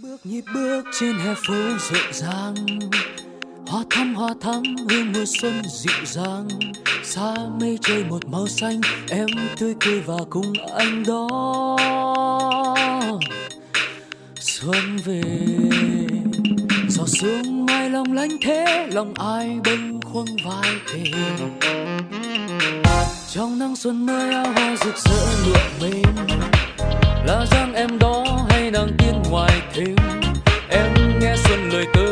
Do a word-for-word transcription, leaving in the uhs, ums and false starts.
bước nhịp bước trên hè phố rộn ràng, hoa thắm hoa thắm hương mùa xuân dịu dàng. Xa mây trời một màu xanh, em tươi cười và cùng anh đó. Xuân về gió sương mai long lanh thế, lòng ai bâng khuâng vai kề. Trong nắng xuân nơi áo hoa rực rỡ lụa mềm, là dáng em đó hay nàng tiếng ngoài thềm. Em nghe xuân lời tơ